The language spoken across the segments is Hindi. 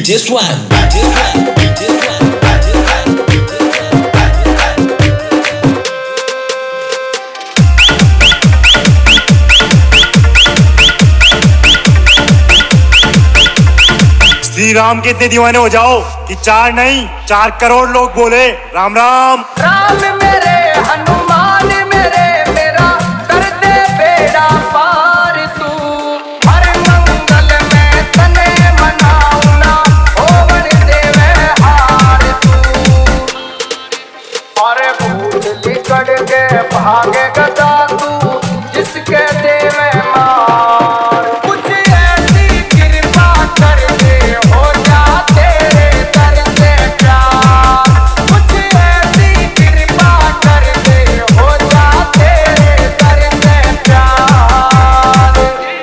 DJ Swag, DJ Swag, DJ Swag, DJ Swag, Shri Ram के इतने दीवाने हो जाओ कि 4 नहीं 4 करोड़ लोग बोले राम राम। राम मेरे हनुमान मेरे मेरा कर दे बेड़ा पार तू। हर मंगल में तने मनाऊना होवन देवे हार तू। और भूत लिकड़ के भागे गदा तू जिसके देवे मार। कुछ ऐसी कृपा कर दे हो जा तेरे दर से प्यार। कुछ ऐसी कृपा कर दे हो जा तेरे दर से प्यार।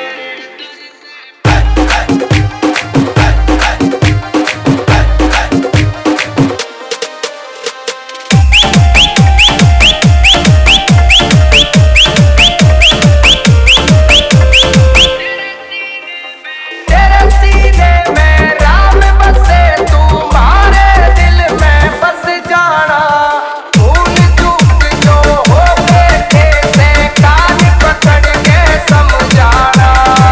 तेरे सीने में राम बसे तुम्हारे दिल में बस जाना। भूल चूक जो हो बेटे से कान पकड़ के समझाना।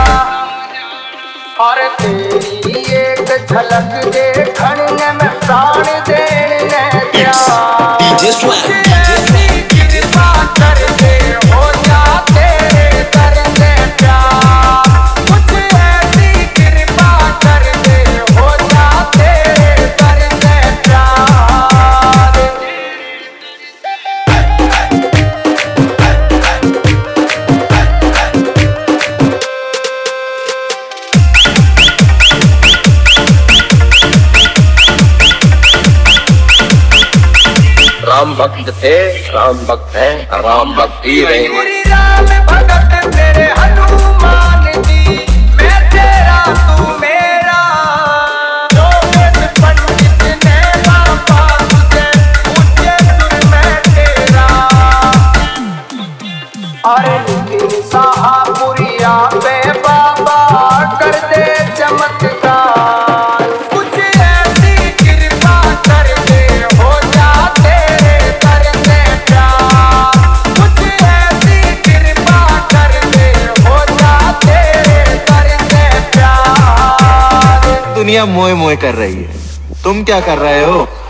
और तेरी एक झलक देखने में प्राण देने प्यार। DJ Swag, कुछ DJ ऐसी कृपा कर दे हो जा तेरे दर से प्यार। कुछ ऐसी कृपा कर दे हो जा तेरे दर से प्यार। राम भक्त थे, राम भक्त हैं, राम भक्ति रहेंगे। श्री राम भगत मेरे हनुमान जी, मैं तेरा तू मेरा। जो वेद पंडित ने बाबा तुझे पूछे सुर में तेरा। अरे लेकिन शाहपुरिया पे बाबा कर दे चमत्कार। कुछ ऐसी कृपा कर दे हो जा तेरे दर से प्यार। कुछ ऐसी कृपा कर दे हो जा तेरे दर से प्यार। दुनिया मोए मोए कर रही है, तुम क्या कर रहे हो?